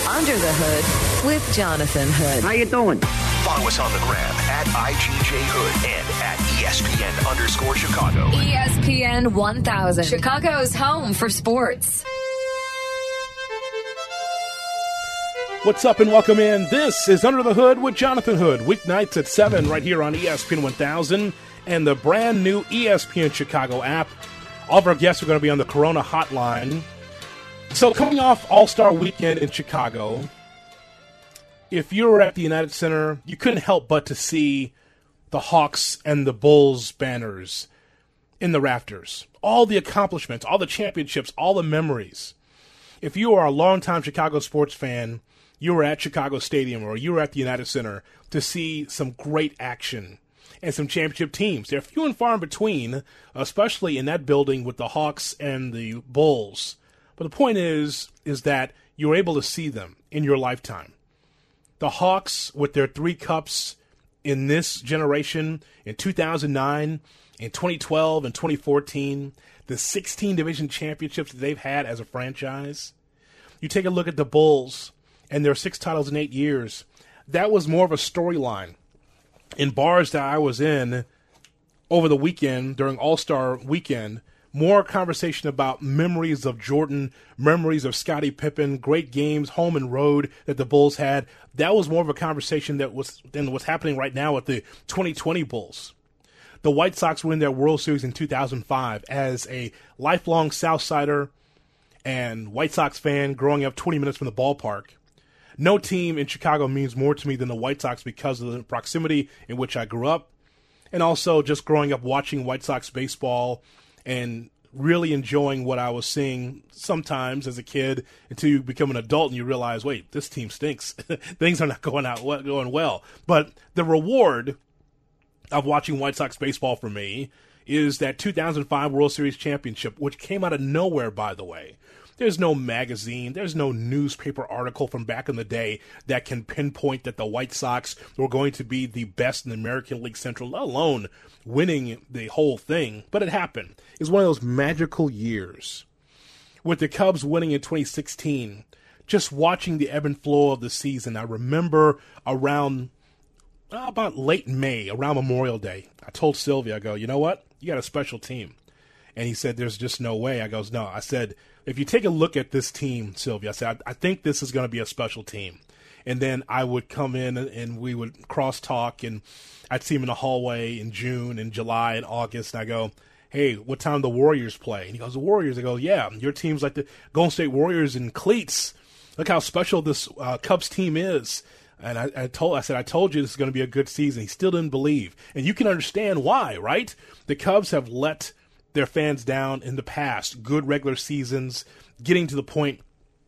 Under the Hood with Jonathan Hood. How you doing? Follow us on the gram at IGJ Hood and at ESPN_Chicago. ESPN 1000, Chicago's home for sports. What's up and welcome in. This is Under the Hood with Jonathan Hood. Weeknights at 7 right here on ESPN 1000 and the brand new ESPN Chicago app. All of our guests are going to be on the Corona hotline. So coming off All-Star Weekend in Chicago, if you were at the United Center, you couldn't help but to see the Hawks and the Bulls banners in the rafters. All the accomplishments, all the championships, all the memories. If you are a longtime Chicago sports fan, you were at Chicago Stadium or you were at the United Center to see some great action and some championship teams. They're few and far in between, especially in that building with the Hawks and the Bulls. But the point is that you were able to see them in your lifetime. The Hawks with their 3 cups in this generation in 2009, in 2012, and 2014, the 16 division championships that they've had as a franchise. You take a look at the Bulls and their 6 titles in 8 years. That was more of a storyline in bars that I was in over the weekend during All-Star Weekend. More conversation about memories of Jordan, memories of Scottie Pippen, great games, home and road that the Bulls had. That was more of a conversation than what's happening right now with the 2020 Bulls. The White Sox win their World Series in 2005. As a lifelong Southsider and White Sox fan growing up 20 minutes from the ballpark, no team in Chicago means more to me than the White Sox because of the proximity in which I grew up, and also just growing up watching White Sox baseball and really enjoying what I was seeing sometimes as a kid until you become an adult and you realize, wait, this team stinks. Things are not going well. But the reward of watching White Sox baseball for me is that 2005 World Series championship, which came out of nowhere, by the way. There's no magazine, there's no newspaper article from back in the day that can pinpoint that the White Sox were going to be the best in the American League Central, let alone winning the whole thing. But it happened. It was one of those magical years. With the Cubs winning in 2016, just watching the ebb and flow of the season, I remember around about late May, around Memorial Day, I told Sylvia, I go, you know what? You got a special team. And he said, there's just no way. I goes, no. I said, if you take a look at this team, Sylvia, I said, I think this is going to be a special team. And then I would come in and we would cross-talk, and I'd see him in the hallway in June and July and August, and I go, hey, what time the Warriors play? And he goes, the Warriors? I go, yeah, your team's like the Golden State Warriors in cleats. Look how special this Cubs team is. And I told you this is going to be a good season. He still didn't believe. And you can understand why, right? The Cubs have let their fans down in the past, good regular seasons, getting to the point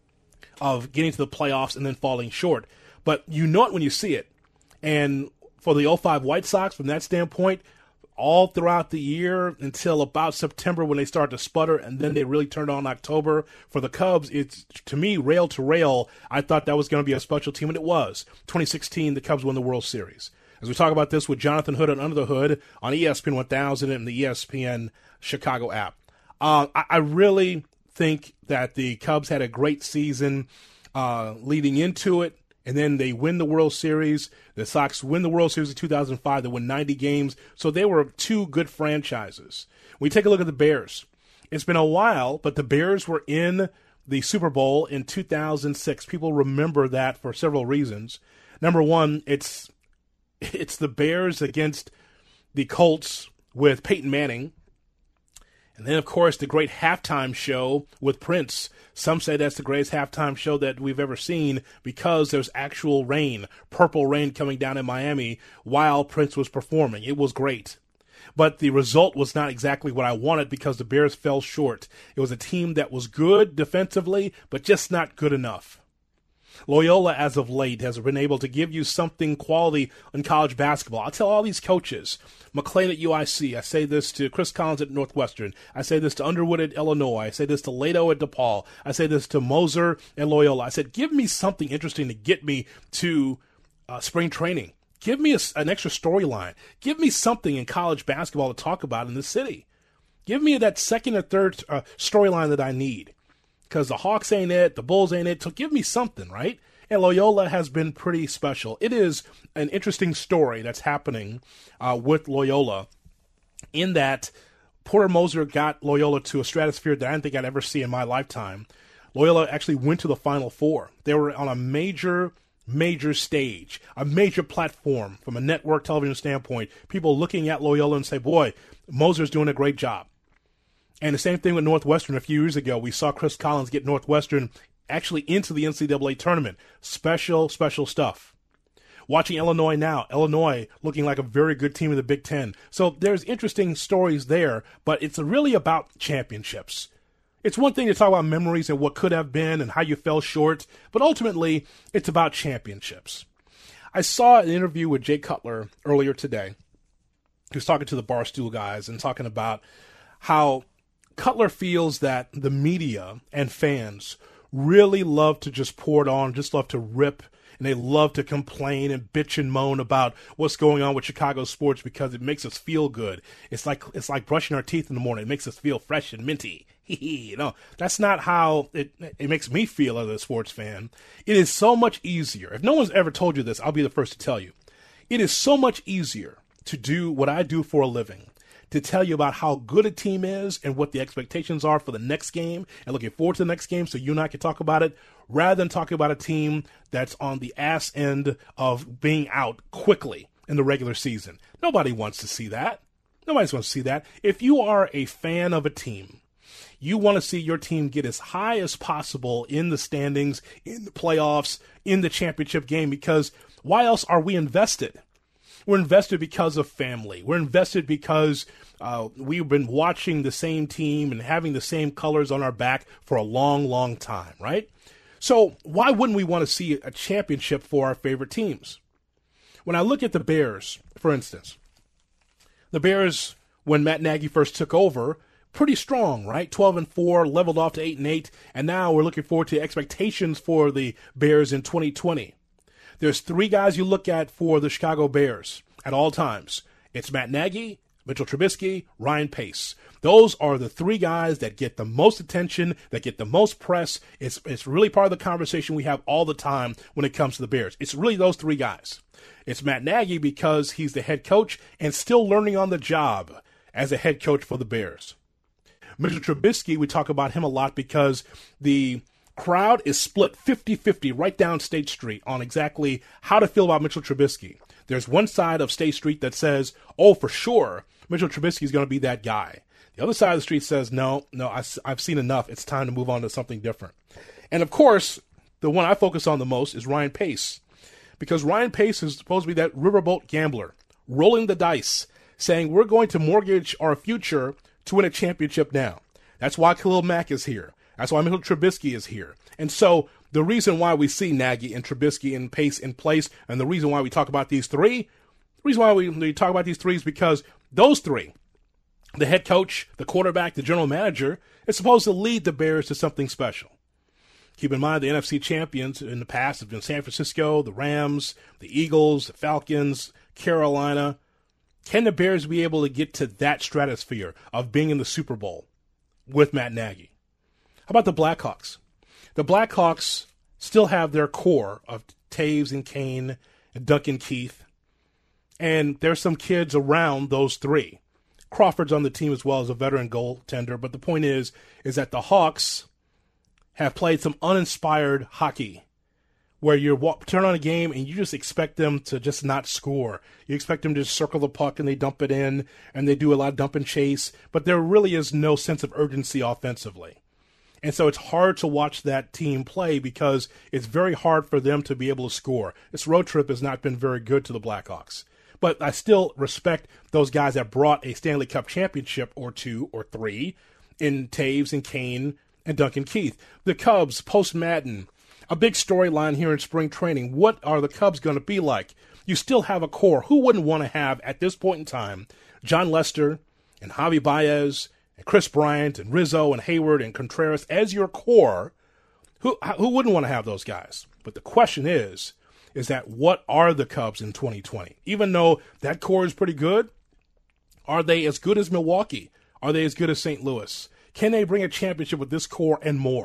of getting to the playoffs and then falling short. But you know it when you see it. And for the 05 White Sox, from that standpoint, all throughout the year until about September when they start to sputter, and then they really turned on October. For the Cubs, it's, to me, rail to rail. I thought that was going to be a special team, and it was. 2016, the Cubs won the World Series. As we talk about this with Jonathan Hood and Under the Hood on ESPN 1000 and the ESPN Chicago app. I really think that the Cubs had a great season leading into it, and then they win the World Series. The Sox win the World Series in 2005. They win 90 games, so they were 2 good franchises. We take a look at the Bears. It's been a while, but the Bears were in the Super Bowl in 2006. People remember that for several reasons. Number one, it's the Bears against the Colts with Peyton Manning. And then, of course, the great halftime show with Prince. Some say that's the greatest halftime show that we've ever seen because there's actual rain, purple rain coming down in Miami while Prince was performing. It was great. But the result was not exactly what I wanted because the Bears fell short. It was a team that was good defensively, but just not good enough. Loyola, as of late, has been able to give you something quality in college basketball. I tell all these coaches, McLean at UIC, I say this to Chris Collins at Northwestern, I say this to Underwood at Illinois, I say this to Lato at DePaul, I say this to Moser at Loyola. I said, give me something interesting to get me to spring training. Give me an extra storyline. Give me something in college basketball to talk about in this city. Give me that second or third storyline that I need. because the Hawks ain't it, the Bulls ain't it, so give me something, right? And Loyola has been pretty special. It is an interesting story that's happening with Loyola in that Porter Moser got Loyola to a stratosphere that I didn't think I'd ever see in my lifetime. Loyola actually went to the Final Four. They were on a major stage, a major platform from a network television standpoint. People looking at Loyola and say, boy, Moser's doing a great job. And the same thing with Northwestern. A few years ago, we saw Chris Collins get Northwestern actually into the NCAA tournament. Special stuff. Watching Illinois now, Illinois looking like a very good team in the Big Ten. So there's interesting stories there, but it's really about championships. It's one thing to talk about memories and what could have been and how you fell short, but ultimately it's about championships. I saw an interview with Jay Cutler earlier today. He was talking to the Barstool guys and talking about how Cutler feels that the media and fans really love to just pour it on, just love to rip, and they love to complain and bitch and moan about what's going on with Chicago sports because it makes us feel good. It's like brushing our teeth in the morning. It makes us feel fresh and minty. That's not how it makes me feel as a sports fan. It is so much easier. If no one's ever told you this, I'll be the first to tell you. It is so much easier to do what I do for a living, to tell you about how good a team is and what the expectations are for the next game and looking forward to the next game so you and I can talk about it, rather than talking about a team that's on the ass end of being out quickly in the regular season. Nobody wants to see that. Nobody wants to see that. If you are a fan of a team, you want to see your team get as high as possible in the standings, in the playoffs, in the championship game, because why else are we invested? We're invested because of family. We're invested because we've been watching the same team and having the same colors on our back for a long, long time, right? So why wouldn't we want to see a championship for our favorite teams? When I look at the Bears, for instance, the Bears, when Matt Nagy first took over, pretty strong, right? 12-4, leveled off to 8-8, and now we're looking forward to expectations for the Bears in 2020. There's three guys you look at for the Chicago Bears at all times. It's Matt Nagy, Mitchell Trubisky, Ryan Pace. Those are the three guys that get the most attention, that get the most press. It's really part of the conversation we have all the time when it comes to the Bears. It's really those three guys. It's Matt Nagy because he's the head coach and still learning on the job as a head coach for the Bears. Mitchell Trubisky, we talk about him a lot because the crowd is split 50-50 right down State Street on exactly how to feel about Mitchell Trubisky. There's one side of State Street that says, oh, for sure, Mitchell Trubisky is going to be that guy. The other side of the street says, no, I've seen enough. It's time to move on to something different. And, of course, the one I focus on the most is Ryan Pace, because Ryan Pace is supposed to be that riverboat gambler, rolling the dice, saying we're going to mortgage our future to win a championship now. That's why Khalil Mack is here. That's why Mitchell Trubisky is here. And so the reason why we see Nagy and Trubisky and Pace in place, and the reason why we talk about these three, is because those three, the head coach, the quarterback, the general manager, is supposed to lead the Bears to something special. Keep in mind the NFC champions in the past have been San Francisco, the Rams, the Eagles, the Falcons, Carolina. Can the Bears be able to get to that stratosphere of being in the Super Bowl with Matt Nagy? How about the Blackhawks? The Blackhawks still have their core of Taves and Kane and Duncan Keith. And there's some kids around those three. Crawford's on the team as well as a veteran goaltender. But the point is that the Hawks have played some uninspired hockey where you turn on a game and you just expect them to just not score. You expect them to just circle the puck and they dump it in, and they do a lot of dump and chase. But there really is no sense of urgency offensively. And so it's hard to watch that team play because it's very hard for them to be able to score. This road trip has not been very good to the Blackhawks. But I still respect those guys that brought a Stanley Cup championship or two or three in Taves and Kane and Duncan Keith. The Cubs, post-Madden, a big storyline here in spring training. What are the Cubs going to be like? You still have a core. Who wouldn't want to have, at this point in time, John Lester and Javi Baez and Chris Bryant and Rizzo and Hayward and Contreras as your core? Who wouldn't want to have those guys? But the question is that what are the Cubs in 2020? Even though that core is pretty good, are they as good as Milwaukee? Are they as good as St. Louis? Can they bring a championship with this core and more?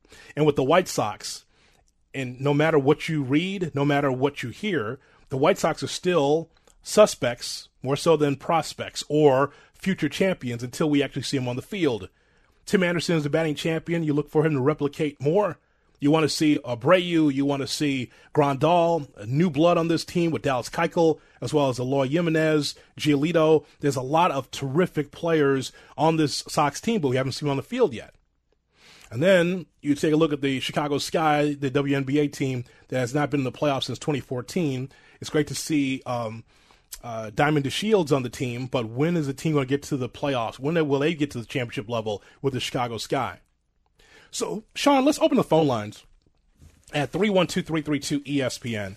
And with the White Sox, and no matter what you read, no matter what you hear, the White Sox are still suspects, more so than prospects or future champions until we actually see them on the field. Tim Anderson is the batting champion. You look for him to replicate more. You want to see Abreu. You want to see Grandal, new blood on this team with Dallas Keuchel, as well as Eloy Jimenez, Giolito. There's a lot of terrific players on this Sox team, but we haven't seen them on the field yet. And then you take a look at the Chicago Sky, the WNBA team that has not been in the playoffs since 2014. It's great to see Diamond DeShields on the team, but when is the team going to get to the playoffs? When will they get to the championship level with the Chicago Sky? So, Sean, let's open the phone lines at 312-332-ESPN.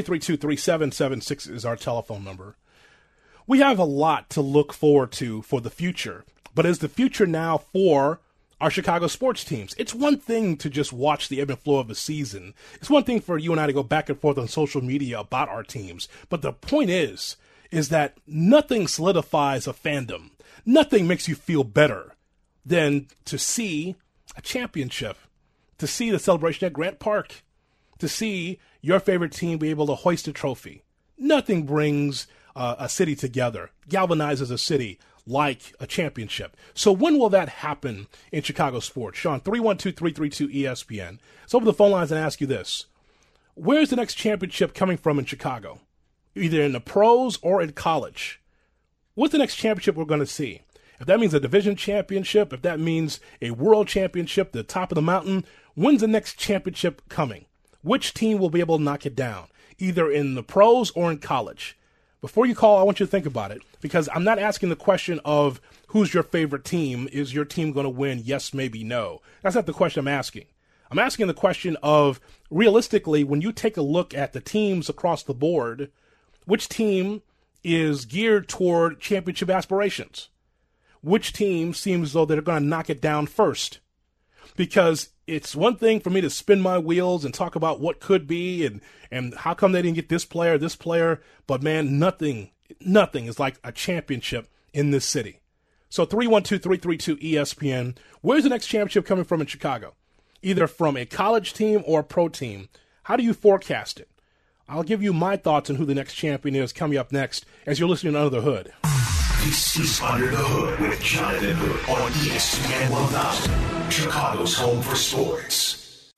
332-3776 is our telephone number. We have a lot to look forward to for the future, but is the future now for our Chicago sports teams? It's one thing to just watch the ebb and flow of the season. It's one thing for you and I to go back and forth on social media about our teams. But the point is that nothing solidifies a fandom. Nothing makes you feel better than to see a championship, to see the celebration at Grant Park, to see your favorite team be able to hoist a trophy. Nothing brings a city together, galvanizes a city like a championship. So when will that happen in Chicago sports? Sean, 312-332-ESPN. So over the phone lines and ask you this. Where's the next championship coming from in Chicago? Either in the pros or in college. What's the next championship we're going to see? If that means a division championship, if that means a world championship, the top of the mountain, when's the next championship coming? Which team will be able to knock it down, either in the pros or in college? Before you call, I want you to think about it, because I'm not asking the question of who's your favorite team. Is your team going to win? Yes, maybe, no. That's not the question I'm asking. I'm asking the question of, realistically, when you take a look at the teams across the board, which team is geared toward championship aspirations? Which team seems as though they're going to knock it down first? Because it's one thing for me to spin my wheels and talk about what could be and how come they didn't get this player, but man, nothing is like a championship in this city. So 312-332-ESPN, where's the next championship coming from in Chicago? Either from a college team or a pro team. How do you forecast it? I'll give you my thoughts on who the next champion is coming up next as you're listening to Under the Hood. This is Under the Hood with Jonathan Hood on ESPN 1000, Chicago's home for sports.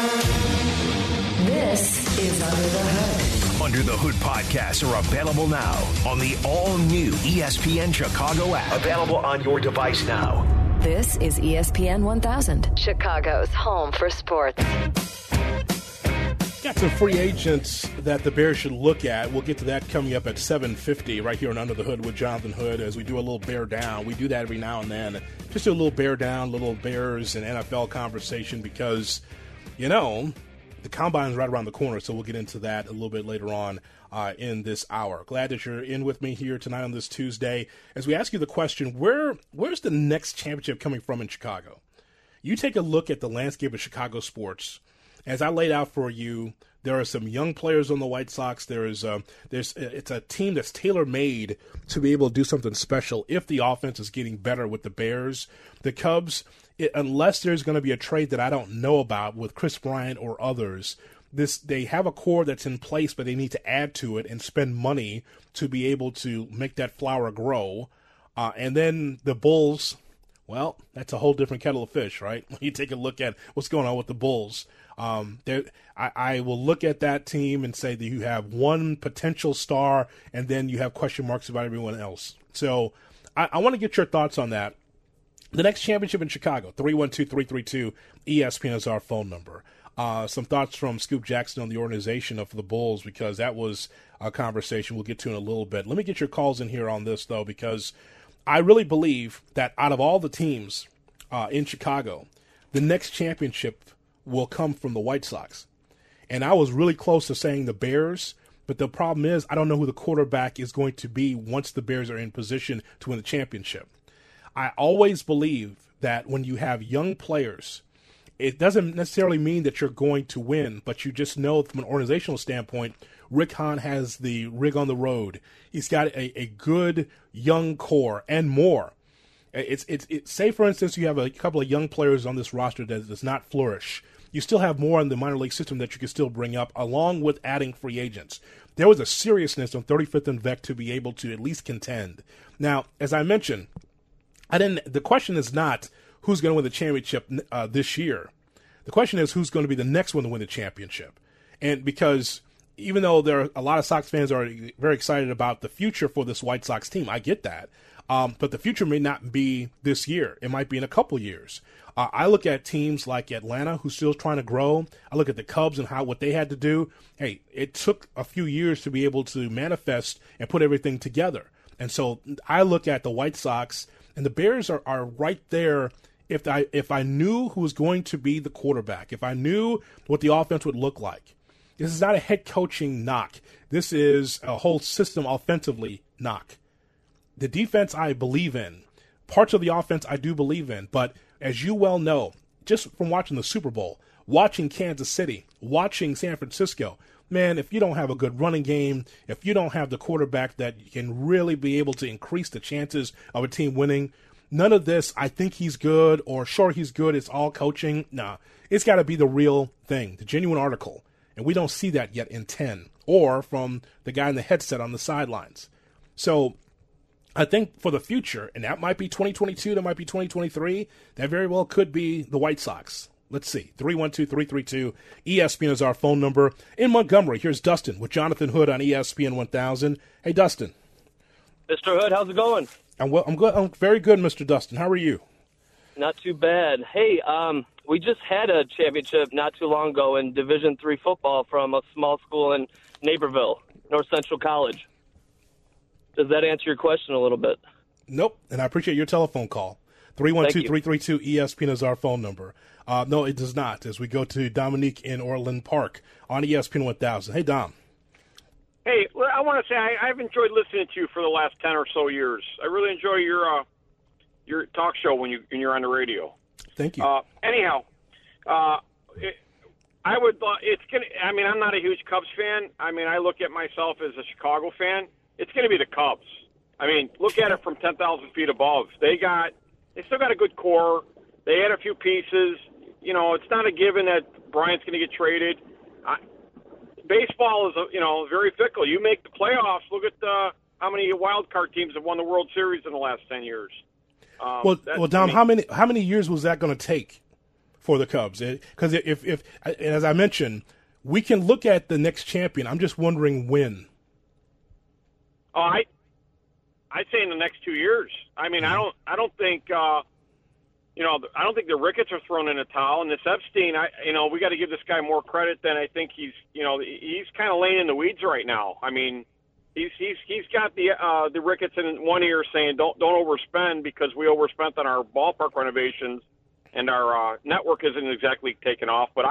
This is Under the Hood. Under the Hood podcasts are available now on the all-new ESPN Chicago app. Available on your device now. This is ESPN 1000, Chicago's home for sports. Got some free agents that the Bears should look at. We'll get to that coming up at 7:50 right here on Under the Hood with Jonathan Hood as we do a little Bear Down. We do that every now and then. Just a little Bear Down, little Bears and NFL conversation because, you know, the Combine's right around the corner, so we'll get into that a little bit later on in this hour. Glad that you're in with me here tonight on this Tuesday as we ask you the question, where's the next championship coming from in Chicago? You take a look at the landscape of Chicago sports. As I laid out for you, there are some young players on the White Sox. It's a team that's tailor-made to be able to do something special if the offense is getting better with the Bears. The Cubs, unless there's going to be a trade that I don't know about with Chris Bryant or others, they have a core that's in place, but they need to add to it and spend money to be able to make that flower grow. And then the Bulls, well, that's a whole different kettle of fish, right? When you take a look at what's going on with the Bulls. I will look at that team and say that you have one potential star and then you have question marks about everyone else. So I want to get your thoughts on that. The next championship in Chicago, 312-332-ESPN is our phone number. Some thoughts from Scoop Jackson on the organization of the Bulls because that was a conversation we'll get to in a little bit. Let me get your calls in here on this, though, because I really believe that out of all the teams in Chicago, the next championship will come from the White Sox. And I was really close to saying the Bears, but the problem is I don't know who the quarterback is going to be once the Bears are in position to win the championship. I always believe that when you have young players, it doesn't necessarily mean that you're going to win, but you just know from an organizational standpoint, Rick Hahn has the rig on the road. He's got a good young core and more. Say, for instance, you have a couple of young players on this roster that does not flourish. You still have more in the minor league system that you can still bring up, along with adding free agents. There was a seriousness on 35th and Vec to be able to at least contend. Now, as I mentioned, the question is not who's going to win the championship this year. The question is who's going to be the next one to win the championship. And because even though there are a lot of Sox fans are very excited about the future for this White Sox team, I get that. But the future may not be this year. It might be in a couple years. I look at teams like Atlanta, who's still trying to grow. I look at the Cubs and what they had to do. Hey, it took a few years to be able to manifest and put everything together. And so I look at the White Sox, and the Bears are right there. If I knew who was going to be the quarterback, if I knew what the offense would look like, this is not a head coaching knock. This is a whole system offensively knock. The defense I believe in. Parts of the offense I do believe in. But as you well know, just from watching the Super Bowl, watching Kansas City, watching San Francisco, man, if you don't have a good running game, if you don't have the quarterback that can really be able to increase the chances of a team winning, none of this, I think he's good, or sure he's good, it's all coaching. Nah, it's got to be the real thing, the genuine article. And we don't see that yet in 10, or from the guy in the headset on the sidelines. So I think for the future, and that might be 2022, that might be 2023, that very well could be the White Sox. Let's see, 312-332, ESPN is our phone number. In Montgomery, here's Dustin with Jonathan Hood on ESPN 1000. Hey, Dustin. Mr. Hood, how's it going? I'm good. I'm very good, Mr. Dustin. How are you? Not too bad. Hey, we just had a championship not too long ago in Division III football from a small school in Naperville, North Central College. Does that answer your question a little bit? Nope, and I appreciate your telephone call. 312-332 ESPN is our phone number. No, it does not, as we go to Dominique in Orland Park on ESPN 1000. Hey, Dom. Hey, I want to say I've enjoyed listening to you for the last 10 or so years. I really enjoy your talk show when you're on the radio. Thank you. Anyhow, it's gonna. I mean, I'm not a huge Cubs fan. I mean, I look at myself as a Chicago fan. It's going to be the Cubs. I mean, look at it from 10,000 feet above. They still got a good core. They had a few pieces. You know, it's not a given that Bryant's going to get traded. Baseball is, very fickle. You make the playoffs. Look at how many wild card teams have won the World Series in the last 10 years. Well, Dom, how many years was that going to take for the Cubs? Because if as I mentioned, we can look at the next champion. I'm just wondering when. Oh, I'd say in the next 2 years. I mean, I don't think I don't think the Ricketts are thrown in a towel, and this Epstein, we got to give this guy more credit than I think he's kind of laying in the weeds right now. I mean, he's got the Ricketts in one ear saying don't overspend because we overspent on our ballpark renovations and our network isn't exactly taken off. But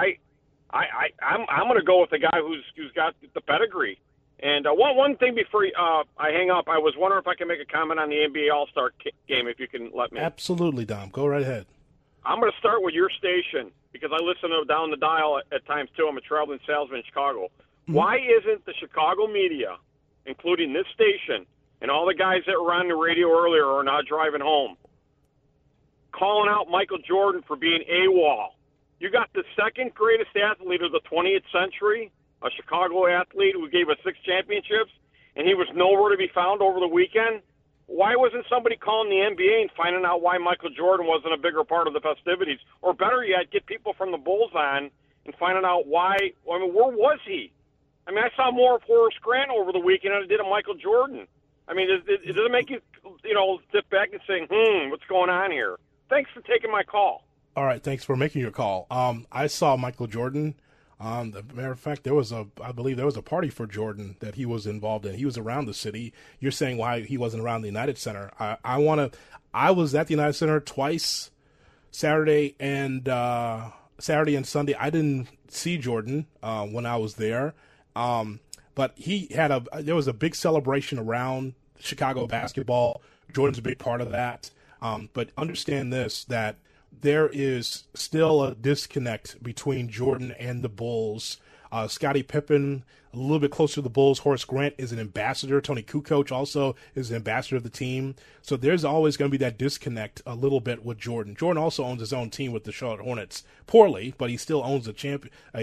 I'm going to go with the guy who's got the pedigree. And one thing before I hang up, I was wondering if I can make a comment on the NBA All-Star game, if you can let me. Absolutely, Dom. Go right ahead. I'm going to start with your station because I listen to down the dial at times, too. I'm a traveling salesman in Chicago. Mm-hmm. Why isn't the Chicago media, including this station and all the guys that were on the radio earlier or not driving home, calling out Michael Jordan for being AWOL? You got the second greatest athlete of the 20th century, a Chicago athlete who gave us 6 championships, and he was nowhere to be found over the weekend. Why wasn't somebody calling the NBA and finding out why Michael Jordan wasn't a bigger part of the festivities? Or better yet, get people from the Bulls on and finding out why. I mean, where was he? I mean, I saw more of Horace Grant over the weekend than I did of Michael Jordan. I mean, does it make you, sit back and say, what's going on here? Thanks for taking my call. All right, thanks for making your call. I saw Michael Jordan. As a matter of fact, I believe there was a party for Jordan that he was involved in. He was around the city. You're saying why he wasn't around the United Center. I was at the United Center twice, Saturday and Sunday. I didn't see Jordan when I was there, but there was a big celebration around Chicago basketball. Jordan's a big part of that. But understand this, that there is still a disconnect between Jordan and the Bulls. Scottie Pippen, a little bit closer to the Bulls. Horace Grant is an ambassador. Tony Kukoc also is an ambassador of the team. So there's always going to be that disconnect a little bit with Jordan. Jordan also owns his own team with the Charlotte Hornets, poorly, but he still owns a team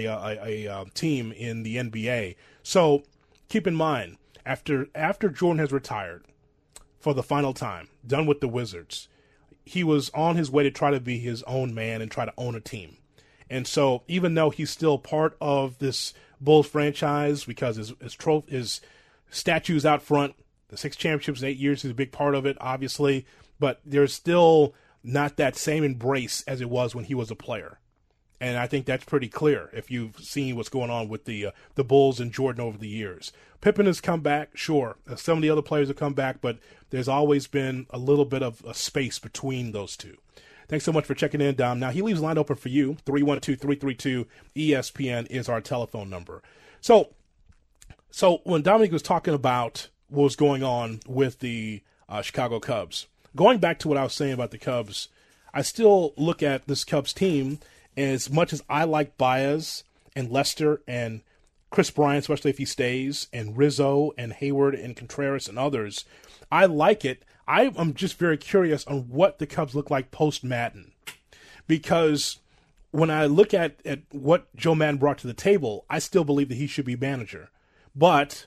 in the NBA. So keep in mind, after Jordan has retired for the final time, done with the Wizards, he was on his way to try to be his own man and try to own a team. And so even though he's still part of this Bulls franchise because his statues out front, the 6 championships in 8 years, he's a big part of it, obviously, but there's still not that same embrace as it was when he was a player. And I think that's pretty clear if you've seen what's going on with the Bulls and Jordan over the years. Pippen has come back, sure. Some of the other players have come back, but there's always been a little bit of a space between those two. Thanks so much for checking in, Dom. Now, he leaves the line open for you. 312-332-ESPN is our telephone number. So when Dominic was talking about what was going on with the Chicago Cubs, going back to what I was saying about the Cubs, I still look at this Cubs team. And as much as I like Baez and Lester and Chris Bryant, especially if he stays, and Rizzo and Hayward and Contreras and others, I like it. I am just very curious on what the Cubs look like post-Madden. Because when I look at what Joe Madden brought to the table, I still believe that he should be manager. But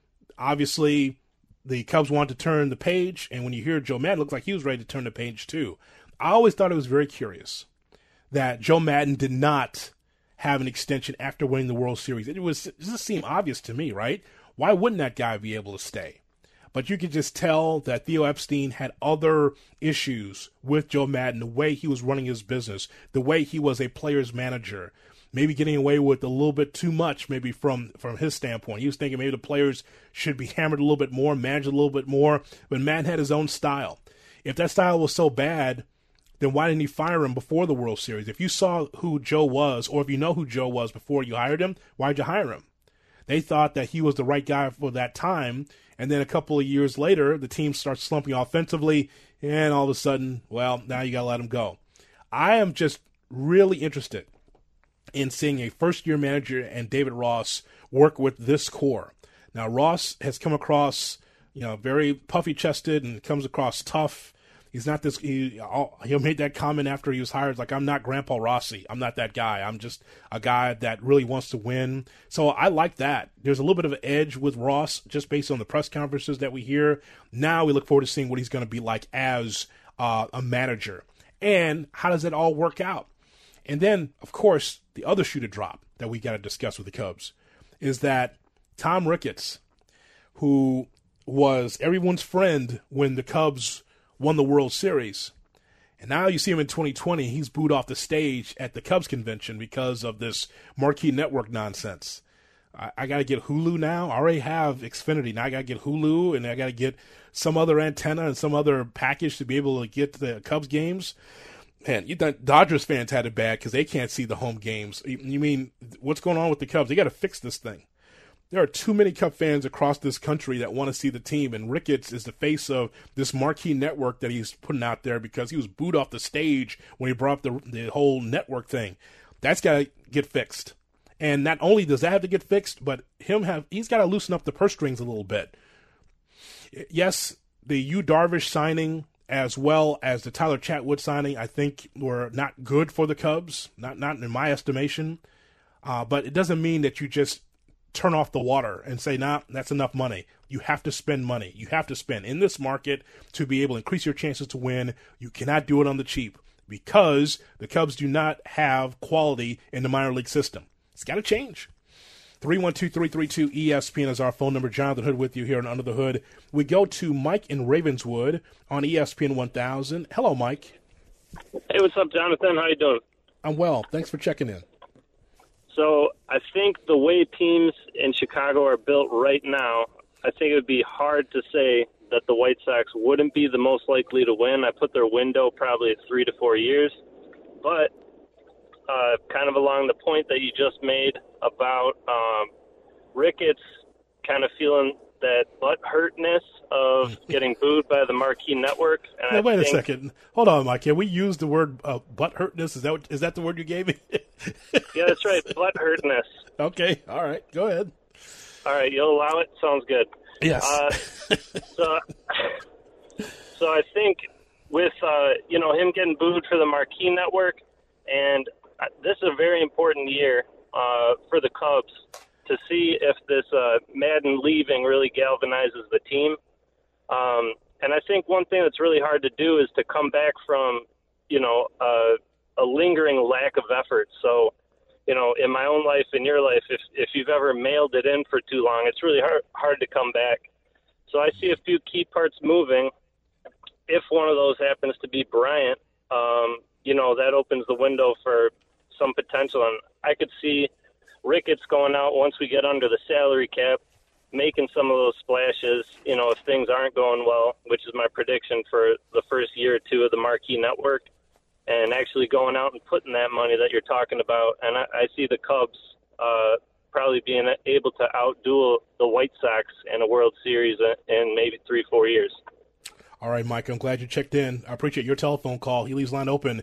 obviously the Cubs wanted to turn the page, and when you hear Joe Madden, it looks like he was ready to turn the page too. I always thought it was very curious that Joe Madden did not have an extension after winning the World Series. It just seemed obvious to me, right? Why wouldn't that guy be able to stay? But you could just tell that Theo Epstein had other issues with Joe Madden, the way he was running his business, the way he was a player's manager, maybe getting away with a little bit too much, maybe from his standpoint. He was thinking maybe the players should be hammered a little bit more, managed a little bit more, but Madden had his own style. If that style was so bad, then why didn't he fire him before the World Series? If you saw who Joe was, or if you know who Joe was before you hired him, why'd you hire him? They thought that he was the right guy for that time, and then a couple of years later, the team starts slumping offensively, and all of a sudden, well, now you got to let him go. I am just really interested in seeing a first-year manager and David Ross work with this core. Now, Ross has come across, very puffy-chested and comes across tough. He's not this. He made that comment after he was hired, like, I'm not Grandpa Rossi. I'm not that guy. I'm just a guy that really wants to win. So I like that. There's a little bit of an edge with Ross just based on the press conferences that we hear. Now we look forward to seeing what he's going to be like as a manager. And how does it all work out? And then, of course, the other shoe to drop that we got to discuss with the Cubs is that Tom Ricketts, who was everyone's friend when the Cubs won the World Series, and now you see him in 2020, he's booed off the stage at the Cubs convention because of this marquee network nonsense. I got to get Hulu now. I already have Xfinity. Now I got to get Hulu, and I got to get some other antenna and some other package to be able to get the Cubs games. Man, you thought Dodgers fans had it bad because they can't see the home games. You mean, what's going on with the Cubs? They got to fix this thing. There are too many Cub fans across this country that want to see the team, and Ricketts is the face of this marquee network that he's putting out there because he was booed off the stage when he brought up the whole network thing. That's got to get fixed. And not only does that have to get fixed, but he's got to loosen up the purse strings a little bit. Yes, the Yu Darvish signing as well as the Tyler Chatwood signing, I think, were not good for the Cubs, not in my estimation. But it doesn't mean that you just turn off the water and say, nah, that's enough money. You have to spend money. You have to spend in this market to be able to increase your chances to win. You cannot do it on the cheap because the Cubs do not have quality in the minor league system. It's got to change. 312-332-ESPN is our phone number. Jonathan Hood with you here on Under the Hood. We go to Mike in Ravenswood on ESPN 1000. Hello, Mike. Hey, what's up, Jonathan? How you doing? I'm well. Thanks for checking in. So I think the way teams in Chicago are built right now, I think it would be hard to say that the White Sox wouldn't be the most likely to win. I put their window probably at 3 to 4 years. But kind of along the point that you just made about Ricketts kind of feeling that butt hurtness of getting booed by the Marquee Network. And now, wait a second. Hold on, Mike. Can we use the word butt hurtness? Is that the word you gave me? Yeah, that's right. Butt hurtness. Okay. All right. Go ahead. All right. You'll allow it? Sounds good. Yes. So I think with, him getting booed for the Marquee Network, and this is a very important year for the Cubs to see if this Madden leaving really galvanizes the team. And I think one thing that's really hard to do is to come back from, a lingering lack of effort. So, in my own life, in your life, if you've ever mailed it in for too long, it's really hard to come back. So I see a few key parts moving. If one of those happens to be Bryant, that opens the window for some potential. And I could see Ricketts going out once we get under the salary cap, making some of those splashes, if things aren't going well, which is my prediction for the first year or two of the Marquee Network, and actually going out and putting that money that you're talking about. And I see the Cubs probably being able to outduel the White Sox in a World Series in maybe 3-4 years. All right, Mike, I'm glad you checked in. I appreciate your telephone call. He leaves line open,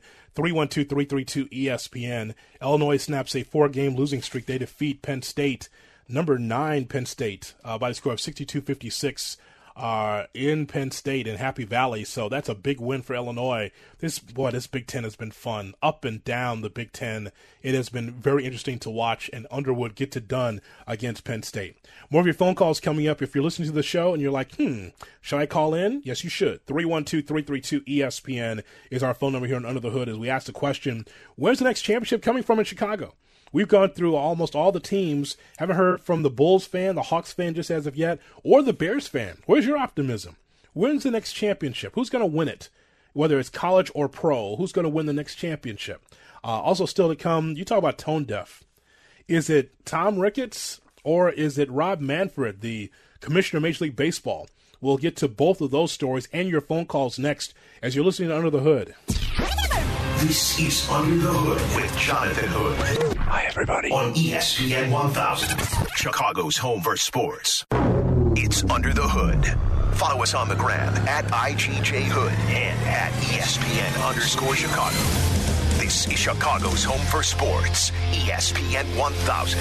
312-332-ESPN. Illinois snaps a 4-game losing streak. They defeat Penn State, number 9 Penn State, by the score of 62-56 in Penn State in Happy Valley. So that's a big win for Illinois. This Big Ten has been fun. Up and down the Big Ten. It has been very interesting to watch, and Underwood gets it done against Penn State. More of your phone calls coming up. If you're listening to the show and you're like, should I call in? Yes, you should. 312-332-ESPN is our phone number here on Under the Hood as we ask the question, where's the next championship coming from in Chicago? We've gone through almost all the teams. Haven't heard from the Bulls fan, the Hawks fan just as of yet, or the Bears fan. Where's your optimism? When's the next championship? Who's going to win it? Whether it's college or pro, who's going to win the next championship? Also still to come, you talk about tone deaf. Is it Tom Ricketts or is it Rob Manfred, the commissioner of Major League Baseball? We'll get to both of those stories and your phone calls next as you're listening to Under the Hood. This is Under the Hood with Jonathan Hood. Hi, everybody. On ESPN 1000, Chicago's home for sports. It's Under the Hood. Follow us on the gram at IGJHood and at ESPN_Chicago. This is Chicago's home for sports, ESPN 1000.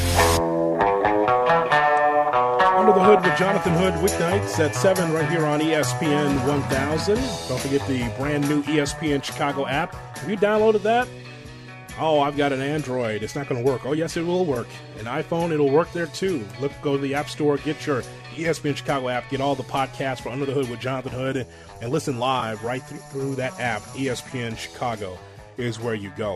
Under the Hood with Jonathan Hood, weeknights at 7 right here on ESPN 1000. Don't forget the brand new ESPN Chicago app. Have you downloaded that? Oh, I've got an Android. It's not going to work. Oh, yes, it will work. An iPhone, it'll work there too. Go to the App Store, get your ESPN Chicago app, get all the podcasts for Under the Hood with Jonathan Hood, and listen live right through that app. ESPN Chicago is where you go.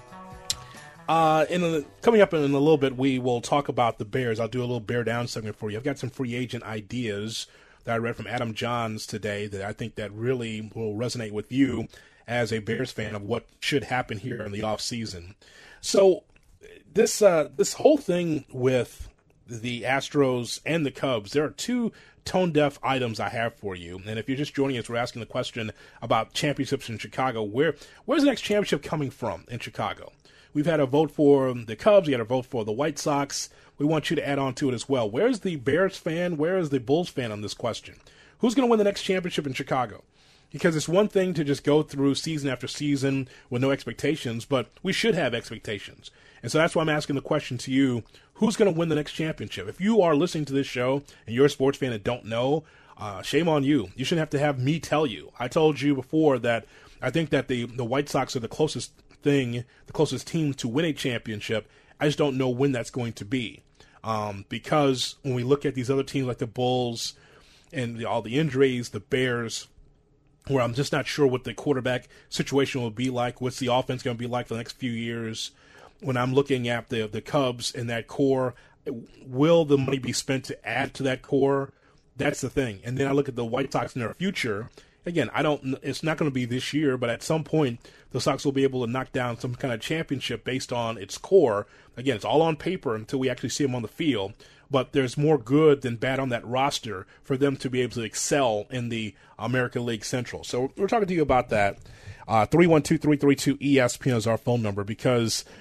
Coming up in a little bit, we will talk about the Bears. I'll do a little Bear Down segment for you. I've got some free agent ideas that I read from Adam Johns today that I think that really will resonate with you as a Bears fan of what should happen here in the offseason. So this whole thing with the Astros and the Cubs, there are two tone-deaf items I have for you. And if you're just joining us, we're asking the question about championships in Chicago. Where's the next championship coming from in Chicago? We've had a vote for the Cubs. We had a vote for the White Sox. We want you to add on to it as well. Where's the Bears fan? Where is the Bulls fan on this question? Who's going to win the next championship in Chicago? Because it's one thing to just go through season after season with no expectations, but we should have expectations. And so that's why I'm asking the question to you, who's going to win the next championship? If you are listening to this show and you're a sports fan and don't know, shame on you. You shouldn't have to have me tell you. I told you before that I think that the White Sox are the closest team to win a championship. I just don't know when that's going to be. Because when we look at these other teams like the Bulls and all the injuries, the Bears, where I'm just not sure what the quarterback situation will be like, what's the offense going to be like for the next few years. When I'm looking at the Cubs and that core, will the money be spent to add to that core? That's the thing. And then I look at the White Sox in their future. Again, it's not going to be this year, but at some point the Sox will be able to knock down some kind of championship based on its core. Again, it's all on paper until we actually see them on the field. But there's more good than bad on that roster for them to be able to excel in the American League Central. So we're talking to you about that. 312-332-ESPN is our phone number because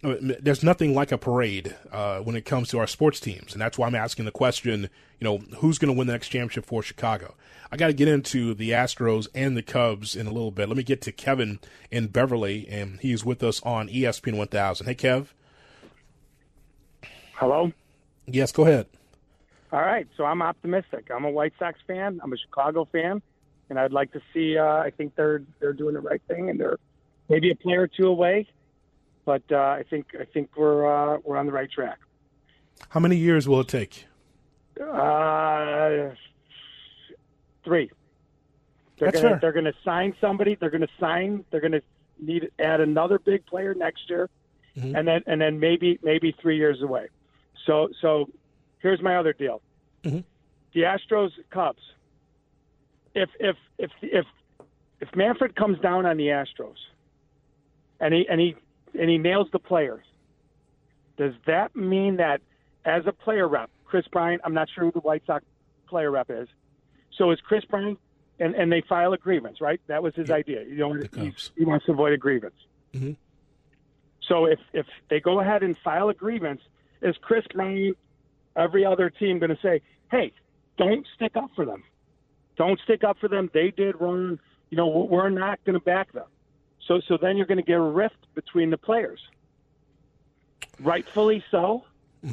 there's nothing like a parade when it comes to our sports teams, and that's why I'm asking the question, who's going to win the next championship for Chicago? I got to get into the Astros and the Cubs in a little bit. Let me get to Kevin in Beverly, and he's with us on ESPN 1000. Hey, Kev. Hello? Yes, go ahead. All right, so I'm optimistic. I'm a White Sox fan. I'm a Chicago fan, and I'd like to see. I think they're doing the right thing, and they're maybe a player or two away, but I think we're on the right track. How many years will it take? 3. That's fair. They're going to sign somebody. They're going to need to add another big player next year, and then maybe 3 years away. So here's my other deal. The Astros, Cubs. If Manfred comes down on the Astros, and he nails the players, does that mean that as a player rep, Chris Bryant, I'm not sure who the White Sox player rep is. So is Chris Bryant, and they file a grievance, right? That was his idea. He wants to avoid a grievance. So if they go ahead and file a grievance, is Chris Bryant, every other team, going to say, hey, don't stick up for them? Don't stick up for them. They did wrong. We're not going to back them. So then you're going to get a rift between the players. Rightfully so.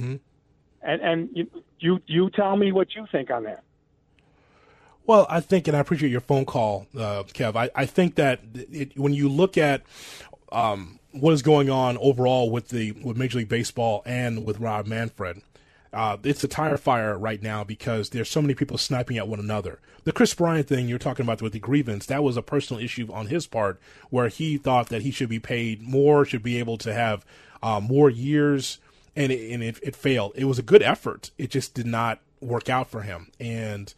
And you tell me what you think on that. Well, I think, and I appreciate your phone call, Kev. I think that when you look at what is going on overall with Major League Baseball and with Rob Manfred, it's a tire fire right now because there's so many people sniping at one another. The Chris Bryant thing you're talking about with the grievance, that was a personal issue on his part where he thought that he should be paid more, should be able to have more years, and it failed. It was a good effort. It just did not work out for him. And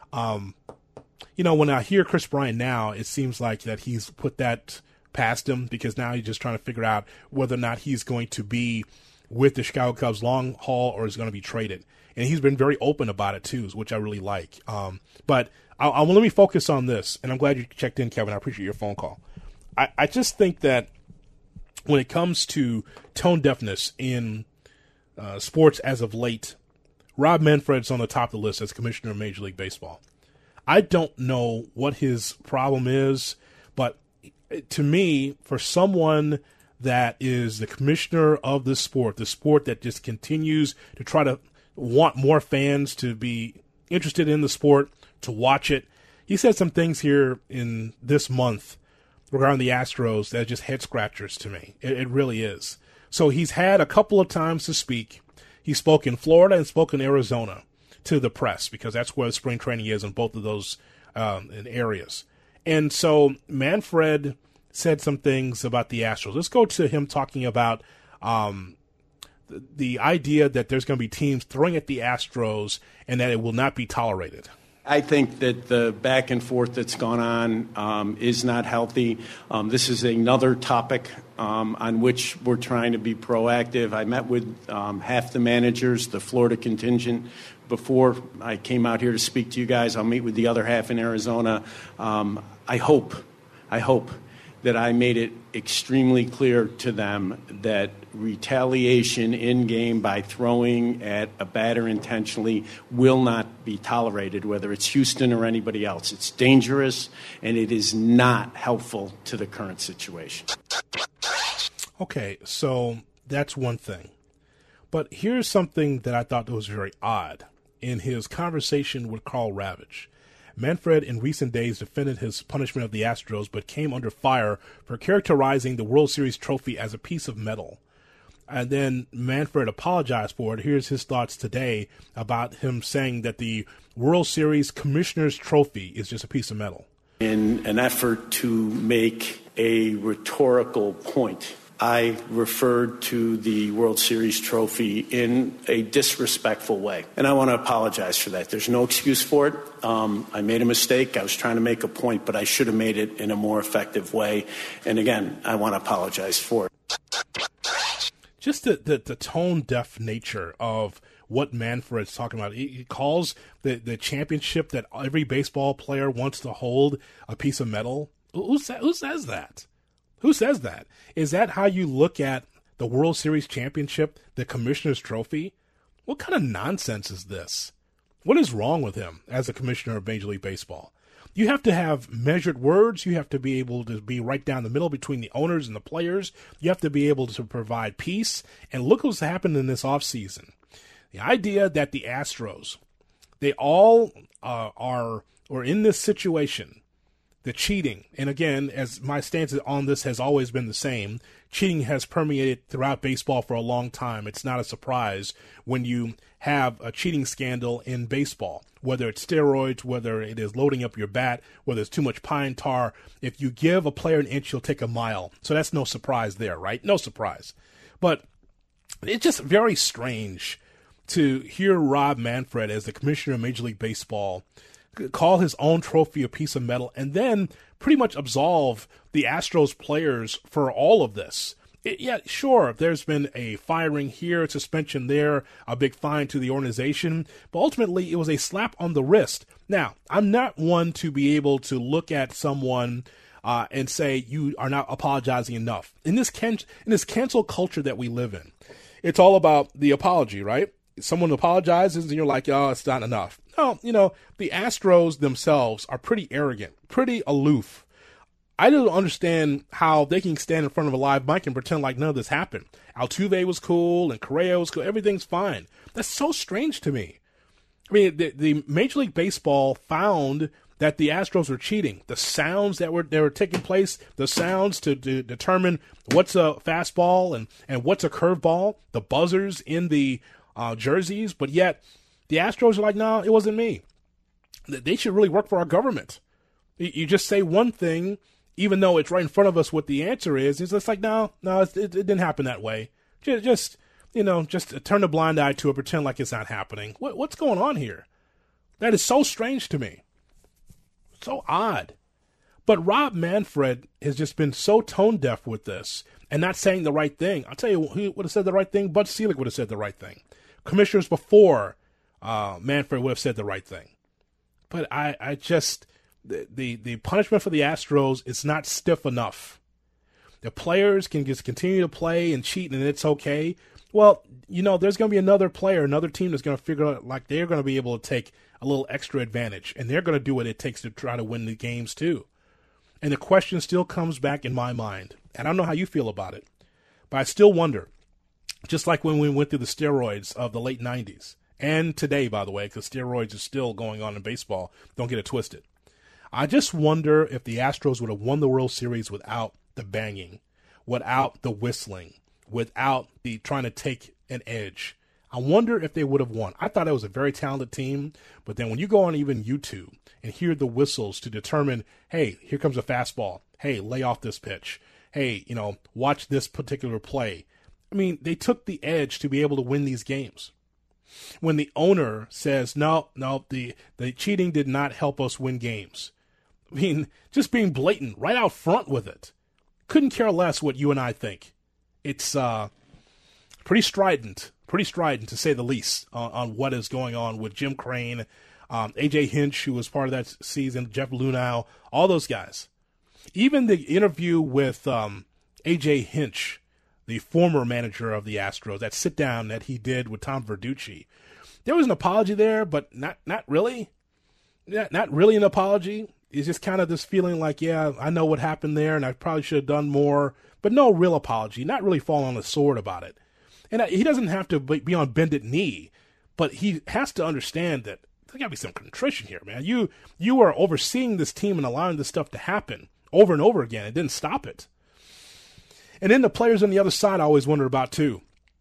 when I hear Chris Bryant now, it seems like that he's put that past him because now he's just trying to figure out whether or not he's going to be with the Chicago Cubs long haul or is going to be traded. And he's been very open about it too, which I really like. But let me focus on this, and I'm glad you checked in, Kevin. I appreciate your phone call. I just think that when it comes to tone deafness in sports as of late, Rob Manfred's on the top of the list as commissioner of Major League Baseball. I don't know what his problem is, but to me, for someone that is the commissioner of the sport that just continues to try to want more fans to be interested in the sport, to watch it, he said some things here in this month regarding the Astros that are just head scratchers to me. It really is. So he's had a couple of times to speak. He spoke in Florida and spoke in Arizona to the press because that's where spring training is in both of those areas. And so Manfred said some things about the Astros. Let's go to him talking about the idea that there's going to be teams throwing at the Astros and that it will not be tolerated. I think that the back and forth that's gone on is not healthy. This is another topic on which we're trying to be proactive. I met with half the managers, the Florida contingent, before I came out here to speak to you guys. I'll meet with the other half in Arizona. I hope that I made it extremely clear to them that retaliation in-game by throwing at a batter intentionally will not be tolerated, whether it's Houston or anybody else. It's dangerous, and it is not helpful to the current situation. Okay, so that's one thing. But here's something that I thought was very odd in his conversation with Carl Ravitch. Manfred in recent days defended his punishment of the Astros, but came under fire for characterizing the World Series trophy as a piece of metal. And then Manfred apologized for it. Here's his thoughts today about him saying that the World Series Commissioner's Trophy is just a piece of metal. In an effort to make a rhetorical point, I referred to the World Series trophy in a disrespectful way, and I want to apologize for that. There's no excuse for it. I made a mistake. I was trying to make a point, but I should have made it in a more effective way. And again, I want to apologize for it. Just the tone-deaf nature of what Manfred's talking about. He calls the championship that every baseball player wants to hold a piece of metal. Who says that? Who says that? Is that how you look at the World Series championship, the Commissioner's Trophy. What kind of nonsense is this? What is wrong with him as a commissioner of Major League Baseball? You have to have measured words. You have to be able to be right down the middle between the owners and the players. You have to be able to provide peace. And look what's happened in this offseason. The idea that the Astros, they all are in this situation, the cheating. And again, as my stance on this has always been the same, cheating has permeated throughout baseball for a long time. It's not a surprise when you have a cheating scandal in baseball, whether it's steroids, whether it is loading up your bat, whether it's too much pine tar. If you give a player an inch, he'll take a mile. So that's no surprise there, right? No surprise. But it's just very strange to hear Rob Manfred, as the commissioner of Major League Baseball, call his own trophy a piece of metal and then pretty much absolve the Astros players for all of this. Yeah, sure, there's been a firing here, a suspension there, a big fine to the organization, but ultimately it was a slap on the wrist. Now, I'm not one to be able to look at someone and say you are not apologizing enough. In this cancel culture that we live in, it's all about the apology, right? Someone apologizes and you're like, oh, it's not enough. No, the Astros themselves are pretty arrogant, pretty aloof. I don't understand how they can stand in front of a live mic and pretend like none of this happened. Altuve was cool and Correa was cool. Everything's fine. That's so strange to me. I mean, the Major League Baseball found that the Astros were cheating. The sounds that were taking place, the sounds to determine what's a fastball and what's a curveball, the buzzers in the jerseys, but yet the Astros are like, no, it wasn't me. They should really work for our government. You just say one thing, even though it's right in front of us what the answer is. It's just like, no, it didn't happen that way. Just turn a blind eye to it, pretend like it's not happening. What's going on here? That is so strange to me. So odd. But Rob Manfred has just been so tone deaf with this and not saying the right thing. I'll tell you who would have said the right thing. Bud Selig would have said the right thing. Commissioners before Manfred would have said the right thing. But I just, the punishment for the Astros is not stiff enough. The players can just continue to play and cheat and it's okay. Well, there's going to be another team that's going to figure out like they're going to be able to take a little extra advantage and they're going to do what it takes to try to win the games too. And the question still comes back in my mind. And I don't know how you feel about it, but I still wonder, just like when we went through the steroids of the late 90s and today, by the way, because steroids are still going on in baseball. Don't get it twisted. I just wonder if the Astros would have won the World Series without the banging, without the whistling, without the trying to take an edge. I wonder if they would have won. I thought it was a very talented team, but then when you go on even YouTube and hear the whistles to determine, hey, here comes a fastball. Hey, lay off this pitch. Hey, watch this particular play. I mean, they took the edge to be able to win these games. When the owner says, no, the cheating did not help us win games. I mean, just being blatant right out front with it. Couldn't care less what you and I think. It's pretty strident to say the least on what is going on with Jim Crane, A.J. Hinch, who was part of that season, Jeff Luhnow, all those guys. Even the interview with A.J. Hinch, the former manager of the Astros, that sit-down that he did with Tom Verducci, there was an apology there, but not really. Not really an apology. It's just kind of this feeling like, yeah, I know what happened there, and I probably should have done more, but no real apology, not really falling on the sword about it. And he doesn't have to be on bended knee, but he has to understand that there's got to be some contrition here, man. You are overseeing this team and allowing this stuff to happen over and over again. It didn't stop it. And then the players on the other side I always wonder about too.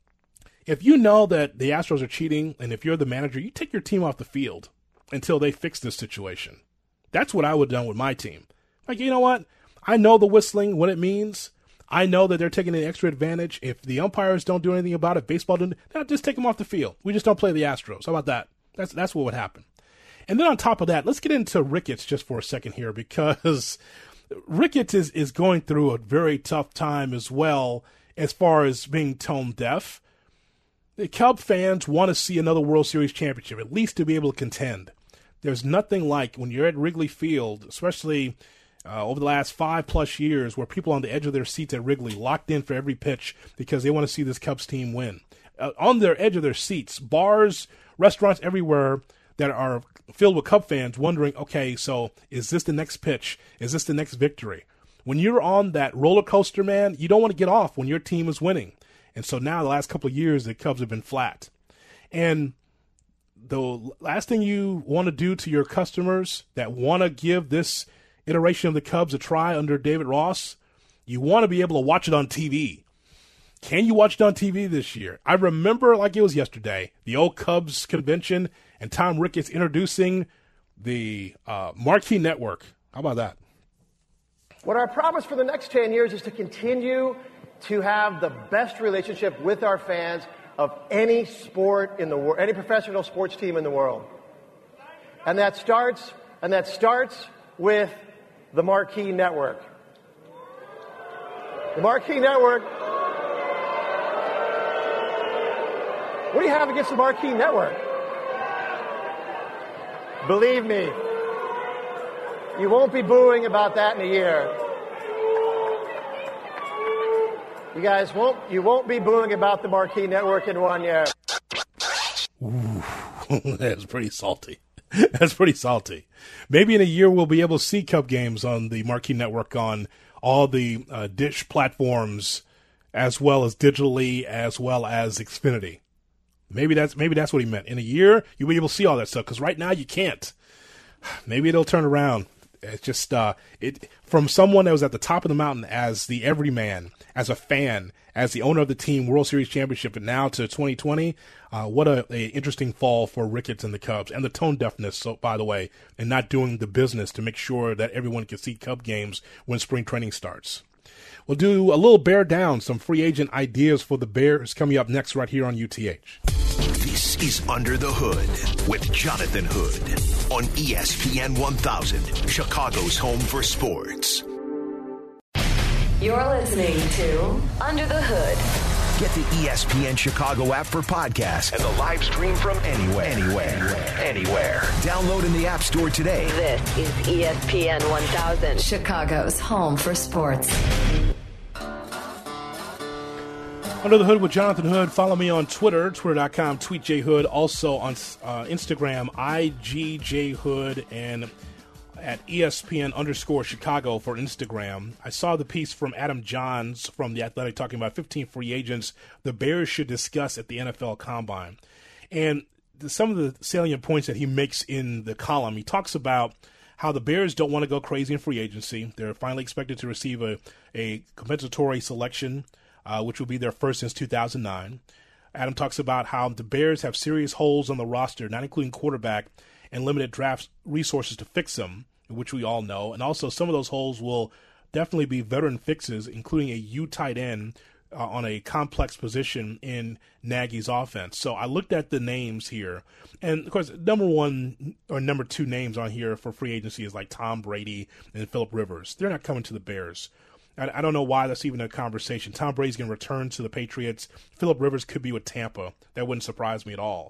If you know that the Astros are cheating, and if you're the manager, you take your team off the field until they fix this situation. That's what I would have done with my team. Like, you know what? I know the whistling, what it means. I know that they're taking an extra advantage. If the umpires don't do anything about it, baseball doesn't, just take them off the field. We just don't play the Astros. How about that? That's what would happen. And then on top of that, let's get into Ricketts just for a second here, because Ricketts is going through a very tough time as well as far as being tone deaf. The Cub fans want to see another World Series championship, at least to be able to contend. There's nothing like when you're at Wrigley Field, especially over the last 5+ years where people on the edge of their seats at Wrigley locked in for every pitch because they want to see this Cubs team win. On their edge of their seats, bars, restaurants everywhere that are filled with Cub fans wondering, okay, so is this the next pitch? Is this the next victory? When you're on that roller coaster, man, you don't want to get off when your team is winning. And so now the last couple of years, the Cubs have been flat. And the last thing you want to do to your customers that want to give this iteration of the Cubs a try under David Ross, you want to be able to watch it on TV. Can you watch it on TV this year? I remember like it was yesterday, the old Cubs convention and Tom Ricketts introducing the Marquee Network. How about that? What our promise for the next 10 years is to continue to have the best relationship with our fans of any sport in the world, any professional sports team in the world. And that starts with the Marquee Network. The Marquee Network. What do you have against the Marquee Network? Believe me, you won't be booing about that in a year. You won't be booing about the Marquee Network in 1 year. Ooh, that's pretty salty. That's pretty salty. Maybe in a year we'll be able to see Cub games on the Marquee Network on all the Dish platforms, as well as digitally, as well as Xfinity. Maybe that's what he meant. In a year, you'll be able to see all that stuff, because right now you can't. Maybe it'll turn around. It's just from someone that was at the top of the mountain as the everyman, as a fan, as the owner of the team, World Series championship, and now to 2020. What a interesting fall for Ricketts and the Cubs, and the tone deafness. So, by the way, and not doing the business to make sure that everyone can see Cub games when spring training starts. We'll do a little bear down, some free agent ideas for the Bears coming up next right here on UTH. This is Under the Hood with Jonathan Hood on ESPN 1000, Chicago's home for sports. You're listening to Under the Hood. Get the ESPN Chicago app for podcasts and the live stream from anywhere. Download in the App Store today. This is ESPN 1000, Chicago's home for sports. Under the Hood with Jonathan Hood. Follow me on Twitter, twitter.com, tweetjhood. Also on Instagram, IGJHood, and at ESPN_Chicago for Instagram. I saw the piece from Adam Johns from The Athletic talking about 15 free agents the Bears should discuss at the NFL Combine. And some of the salient points that he makes in the column, he talks about how the Bears don't want to go crazy in free agency. They're finally expected to receive a compensatory selection, which will be their first since 2009. Adam talks about how the Bears have serious holes on the roster, not including quarterback, and limited draft resources to fix them, which we all know. And also some of those holes will definitely be veteran fixes, including a U tight end on a complex position in Nagy's offense. So I looked at the names here. And, of course, number one or number two names on here for free agency is like Tom Brady and Phillip Rivers. They're not coming to the Bears. I don't know why that's even a conversation. Tom Brady's going to return to the Patriots. Phillip Rivers could be with Tampa. That wouldn't surprise me at all.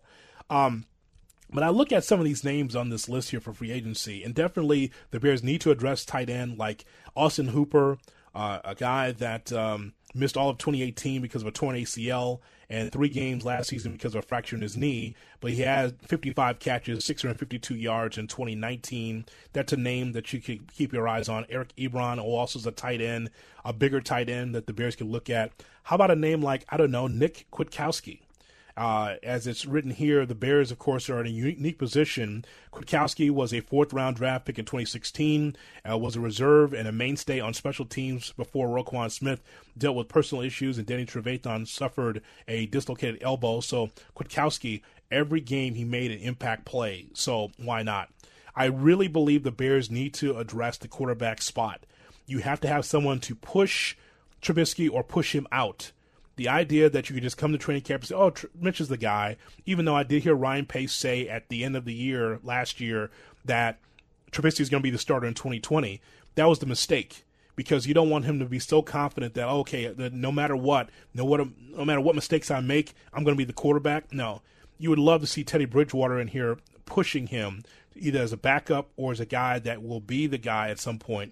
But I look at some of these names on this list here for free agency, and definitely the Bears need to address tight end like Austin Hooper, a guy that missed all of 2018 because of a torn ACL and 3 games last season because of a fracture in his knee. But he had 55 catches, 652 yards in 2019. That's a name that you can keep your eyes on. Eric Ebron, who also is a tight end, a bigger tight end that the Bears could look at. How about a name like, I don't know, Nick Kwiatkowski? As it's written here, the Bears, of course, are in a unique position. Kwiatkowski was a 4th-round draft pick in 2016, was a reserve and a mainstay on special teams before Roquan Smith dealt with personal issues, and Danny Trevathan suffered a dislocated elbow. So Kwiatkowski, every game he made an impact play, so why not? I really believe the Bears need to address the quarterback spot. You have to have someone to push Trubisky or push him out. The idea that you could just come to training camp and say, oh, Mitch is the guy, even though I did hear Ryan Pace say at the end of the year, last year, that Trubisky is going to be the starter in 2020, that was the mistake, because you don't want him to be so confident that, okay, no matter what mistakes I make, I'm going to be the quarterback. No, you would love to see Teddy Bridgewater in here pushing him either as a backup or as a guy that will be the guy at some point.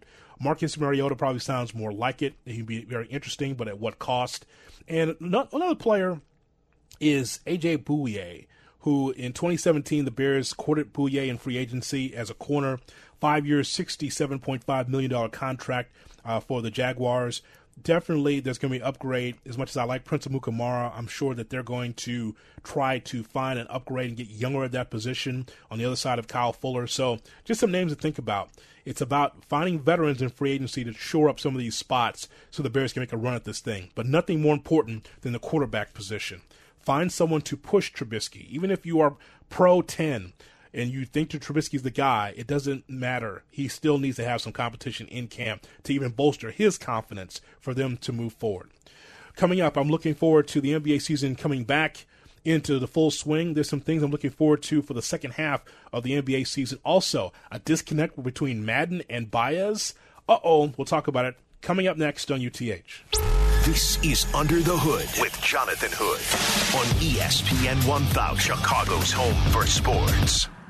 Marcus Mariota probably sounds more like it. He'd be very interesting, but at what cost? And another player is A.J. Bouye, who in 2017 the Bears courted Bouye in free agency as a corner. 5 years, $67.5 million contract for the Jaguars. Definitely there's going to be an upgrade. As much as I like Prince Amukamara, I'm sure that they're going to try to find an upgrade and get younger at that position on the other side of Kyle Fuller. So just some names to think about. It's about finding veterans in free agency to shore up some of these spots so the Bears can make a run at this thing. But nothing more important than the quarterback position. Find someone to push Trubisky. Even if you are pro 10 and you think that Trubisky's the guy, it doesn't matter. He still needs to have some competition in camp to even bolster his confidence for them to move forward. Coming up, I'm looking forward to the NBA season coming back into the full swing. There's some things I'm looking forward to for the second half of the NBA season. Also, a disconnect between Madden and Baez. We'll talk about it coming up next on UTH. This is Under the Hood with Jonathan Hood on ESPN 1000, Chicago's home for sports.